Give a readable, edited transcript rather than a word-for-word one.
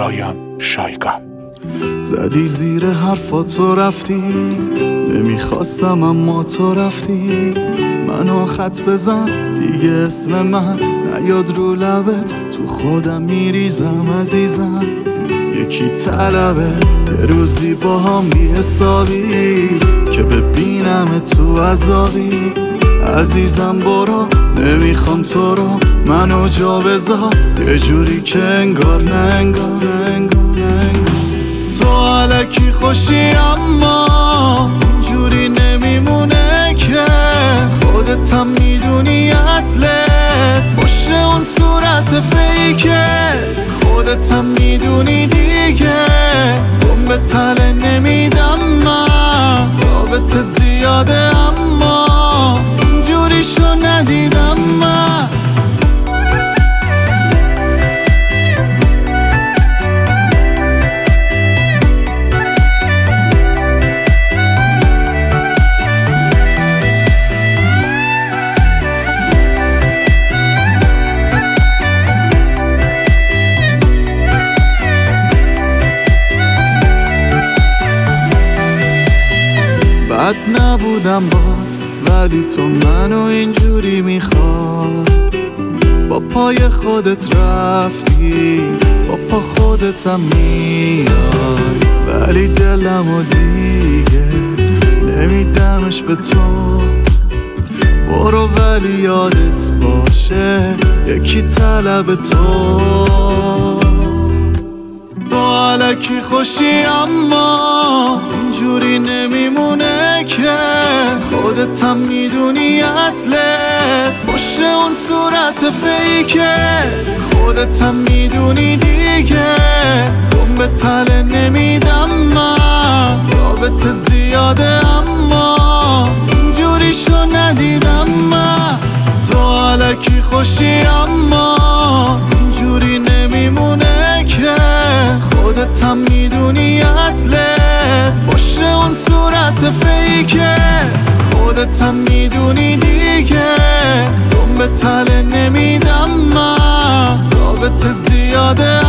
شایگان. زدی زیر حرفاتو رفتی، نمیخواستم اما تو رفتی. منو خط بزن دیگه، اسم من نیاد رو لبت، تو خودم میریزم عزیزم. یکی طلبت یه روزی با هم بی حسابی، که ببینم تو عذابی. عزیزم برو، نمیخوام تو رو، منو جا بذار یه جوری که انگار نه انگار نه انگار نه انگار. تو الکی خوشی اما اینجوری نمیمونه که، خودت هم میدونی اصلت پشت اون صورت فیکه. خودت هم میدونی دیگه بم به تله نمیدم من، رابطه زیاده اما اینجوریشو ندیدم من. بد نبودم بات، ولی تو منو اینجوری میخواد. با پای خودت رفتی، با پا خودتم میای، ولی دلمو دیگه نمیدمش به تو. برو ولی یادت باشه یکی طلب تو. تو الکی خوشی اما اینجوری نمیمونه که، خودت هم میدونی اصلت پشت اون صورت فیکه. خودت هم میدونی دیگه بم به تله نمیدم من، رابطه زیاده اما اینجوریشو ندیدم من. تو الکی خوشی اما اینجوری نمیمونه که، خودت هم میدونی اصلت پشت اون صورت فیکه. خودت هم میدونی دیگه بم به تله نمیدم من، رابطه زیاده